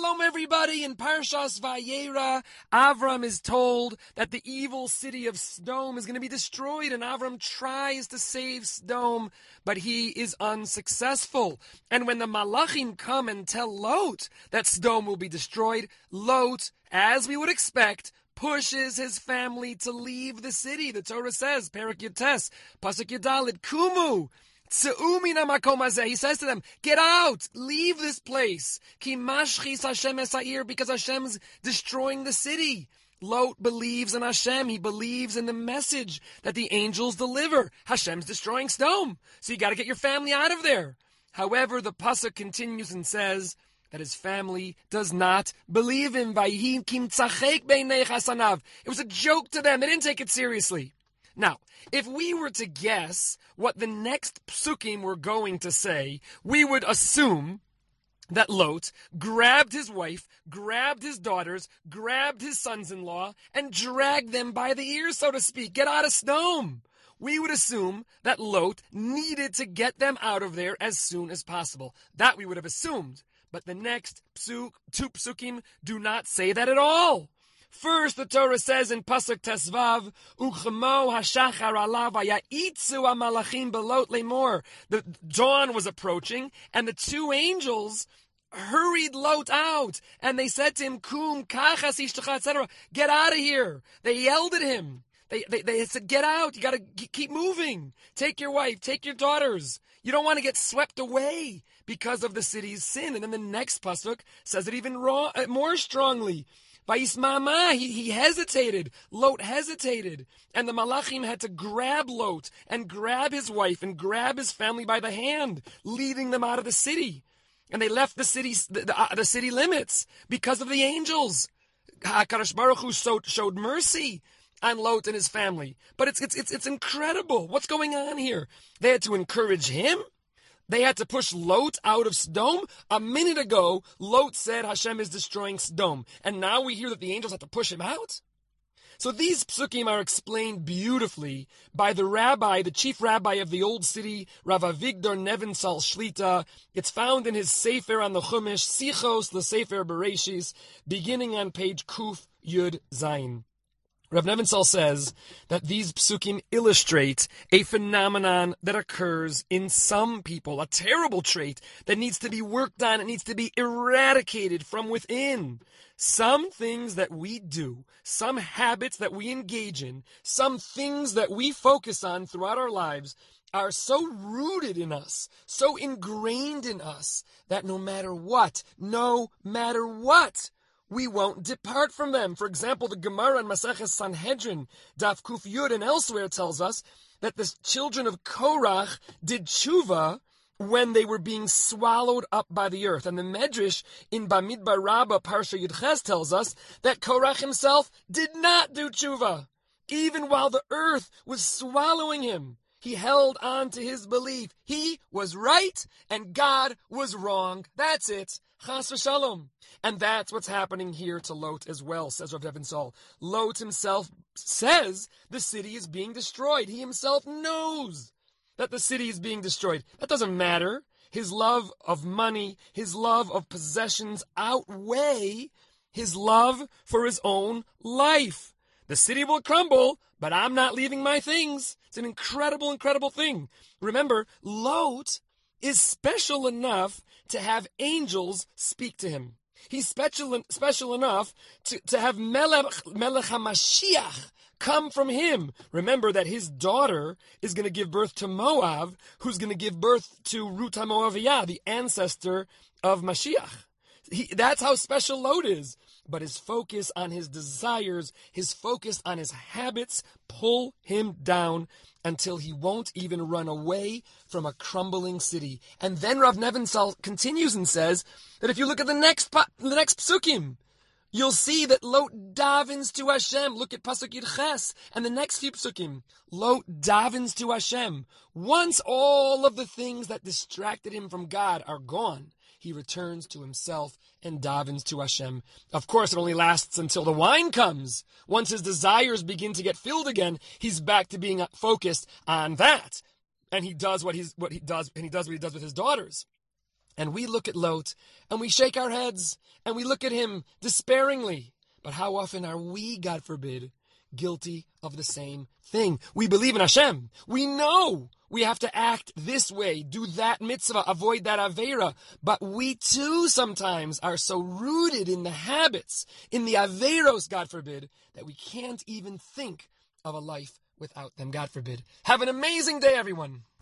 Shalom, everybody. In Parshas Vayera, Avram is told that the evil city of Sodom is going to be destroyed, and Avram tries to save Sodom, but he is unsuccessful. And when the Malachim come and tell Lot that Sodom will be destroyed, Lot, as we would expect, pushes his family to leave the city. The Torah says, Perak Yates, Pasuk Yadalit, Kumu. He says to them, get out, leave this place. Because Hashem's destroying the city. Lot believes in Hashem. He believes in the message that the angels deliver. Hashem's destroying Sodom. So you got to get your family out of there. However, the pasuk continues and says that his family does not believe him. It was a joke to them. They didn't take it seriously. Now, if we were to guess what the next psukim were going to say, we would assume that Lot grabbed his wife, grabbed his daughters, grabbed his sons-in-law, and dragged them by the ears, so to speak. Get out of Sodom. We would assume that Lot needed to get them out of there as soon as possible. That we would have assumed. But the next two psukim do not say that at all. First, the Torah says in Pasuk Tesvav, Uchemo hashachar alav hayitzu hamalachim belot lemor. The dawn was approaching, and the two angels hurried Lot out, and they said to him, Kum, kachas ishtecha, etc. Get out of here. They yelled at him. They said, get out. You got to keep moving. Take your wife. Take your daughters. You don't want to get swept away because of the city's sin. And then the next pasuk says it even more strongly. Vayismama, he hesitated. Lot hesitated. And the Malachim had to grab Lot and grab his wife and grab his family by the hand, leading them out of the city. And they left the city limits because of the angels. HaKadosh Baruch Hu showed mercy on Lot and his family. But it's incredible. What's going on here? They had to encourage him. They had to push Lot out of Sodom. A minute ago, Lot said Hashem is destroying Sodom. And now we hear that the angels had to push him out? So these psukim are explained beautifully by the chief rabbi of the old city, Rav Avigdor Nevinsal Shlita. It's found in his Sefer on the Chumash, Sichos LeSefer Bereshis, beginning on page Kuf Yud Zayin. Rav Nevinsal says that these psukim illustrate a phenomenon that occurs in some people, a terrible trait that needs to be worked on, it needs to be eradicated from within. Some things that we do, some habits that we engage in, some things that we focus on throughout our lives are so rooted in us, so ingrained in us, that no matter what, we won't depart from them. For example, the Gemara in Maseches Sanhedrin, Daf Kuf Yud, and elsewhere tells us that the children of Korach did tshuva when they were being swallowed up by the earth. And the Medrash in Bamidbar Rabbah, Parsha Yudches, tells us that Korach himself did not do tshuva. Even while the earth was swallowing him, he held on to his belief. He was right and God was wrong. That's it. Chas v'shalom. And that's what's happening here to Lot as well, says Rav Nevinsal. Lot himself says the city is being destroyed. He himself knows that the city is being destroyed. That doesn't matter. His love of money, his love of possessions outweigh his love for his own life. The city will crumble, but I'm not leaving my things. It's an incredible, incredible thing. Remember, Lot is special enough to have angels speak to him. He's special enough to have Melech HaMashiach come from him. Remember that his daughter is going to give birth to Moab, who's going to give birth to Ruth HaMoaviyah, the ancestor of Mashiach. That's how special Lot is. But his focus on his desires, his focus on his habits pull him down until he won't even run away from a crumbling city. And then Rav Nevinsal continues and says that if you look at the next psukim, you'll see that Lot davens to Hashem. Look at Pasuk Yudches and the next few psukim. Lot davens to Hashem. Once all of the things that distracted him from God are gone, he returns to himself and davens to Hashem. Of course, it only lasts until the wine comes. Once his desires begin to get filled again, he's back to being focused on that. And he does what he does with his daughters. And we look at Lot and we shake our heads and we look at him despairingly. But how often are we, God forbid, guilty of the same thing? We believe in Hashem. We know we have to act this way, do that mitzvah, avoid that aveira. But we too sometimes are so rooted in the habits, in the aveiros, God forbid, that we can't even think of a life without them, God forbid. Have an amazing day, everyone.